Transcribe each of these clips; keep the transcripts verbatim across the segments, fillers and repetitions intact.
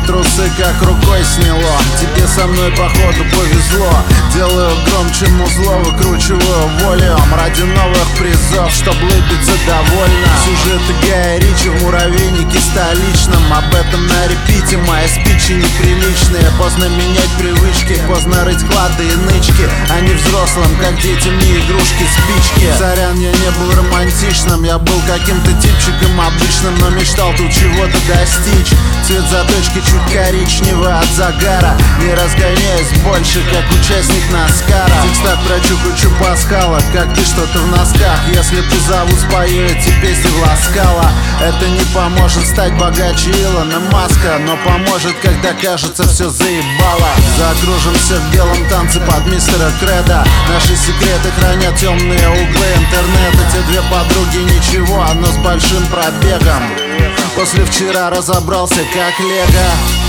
трусы как рукой сняло. Тебе со мной походу повезло. Делаю громче музло, выкручиваю волюм ради новых призов, чтоб лыбиться довольно. Сюжеты Гая Ричи в муравейнике столичном. Об этом на репите, мои спичи неприличные. Поздно менять привычки, поздно рыть клады и нычки. Они взрослым, как детям не игрушки, спички. Сорян, я не был романтичным, я был каким-то типчиком обычным, но мечтал тут чего-то достичь. Цвет заточки чуть коричневый от загара. Не разгоняюсь больше, как участник Наскара. Текстат про чуку-чу пасхала, как ты что-то в носках. Если позову, спою эти песни в Ласкала. Это не поможет стать богаче Илона Маска, но поможет, когда кажется все заебало. Закружимся в белом танце под мистера Креда. Наши секреты хранят темные углы интернета. Те две подруги ничего, но с большим пробегом. После вчера разобрался как лего.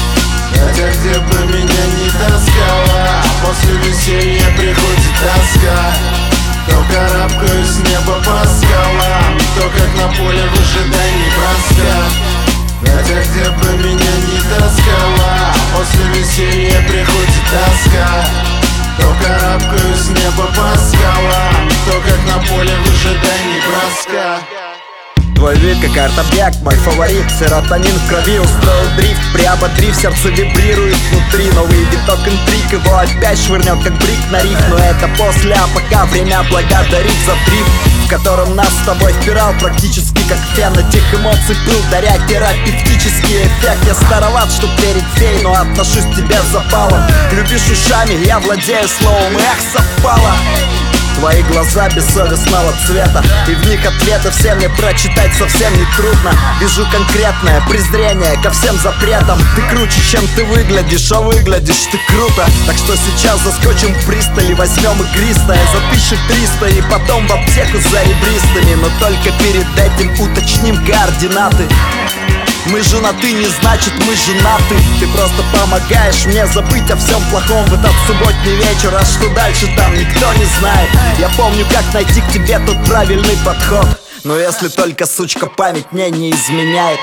Хотя где бы меня не таскала, после веселья приходит тоска. То карабкаюсь с неба по скалам, то как на поле в ожидании броска. Хотя где бы меня не таскала, после веселья приходит тоска. То карабкаюсь с неба по скалам, то как на поле в ожидании броска. Твой вид как арт-объект, мой фаворит. Серотонин в крови, устроил дрифт. Приоботрив, сердце вибрирует внутри. Новый виток интриг, его опять швырнет как брик на риф. Но это после, а пока время благодарить за дрифт, в котором нас с тобой впирал практически как фен. Этих эмоций пыл, даря терапевтический эффект. Я староват, чтоб верить фей, но отношусь к тебе с запалом. Любишь ушами, я владею словом, эх, совпало. Твои глаза бессовестного цвета, и в них ответы все мне прочитать совсем не трудно. Вижу конкретное презрение ко всем запретам. Ты круче, чем ты выглядишь, а выглядишь ты круто. Так что сейчас заскочим в пристали, возьмем игристое за тысячу триста и потом в аптеку за ребристами. Но только перед этим уточним координаты. Мы женаты, не значит мы женаты. Ты просто помогаешь мне забыть о всем плохом в этот субботний вечер. А что дальше там никто не знает. Я помню, как найти к тебе тот правильный подход. Но если только, сучка, память мне не изменяет.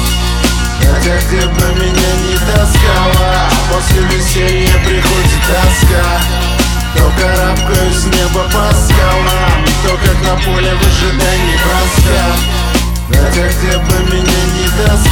Хотя где бы меня не таскала, после веселья приходит тоска. То карабкаюсь с неба по скалам, то как на поле в ожидании броска. Хотя где бы меня не таскала,